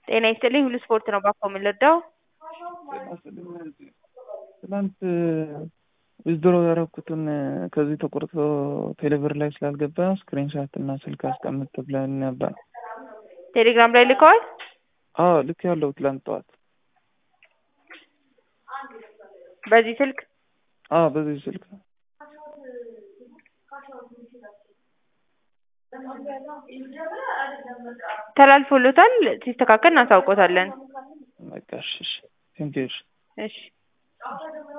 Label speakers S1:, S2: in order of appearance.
S1: ጤና ይስጥልኝ ሁሉ ስፖርት ነው ባኮ የምንረዳው?
S2: ትናንት ዊዝድሮ ያደረኩትን ከዚህ ተቆርጦ ቴሌብር ላይ ስላልገባ ስክሪንሻት እና ስልክ አስቀምጥ ብለን ነበር።
S1: ቴሌግራም ላይ ልከዋል?
S2: አዎ ልክ ያለው ትላንት ጠዋት።
S1: በዚህ ስልክ?
S2: አዎ በዚህ ስልክ ነው።
S1: ተላልፎሎታል ሲስተካከል እናሳውቆታለን።
S2: በቃ እሺ ቴንኪው።
S1: እሺ